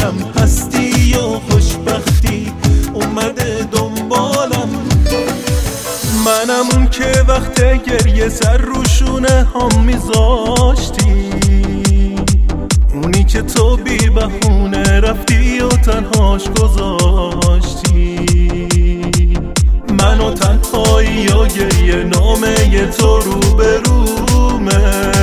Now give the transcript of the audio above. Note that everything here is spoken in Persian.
عالم هستی و خوشبختی اومده دنبالم. منم اون که وقت گریه سر روشونه هم میذاشتی، اونی که تو بی بهونه رفتی و تنهاش گذاشتی. من و تنهایی و گریه نامه تو رو به رومه،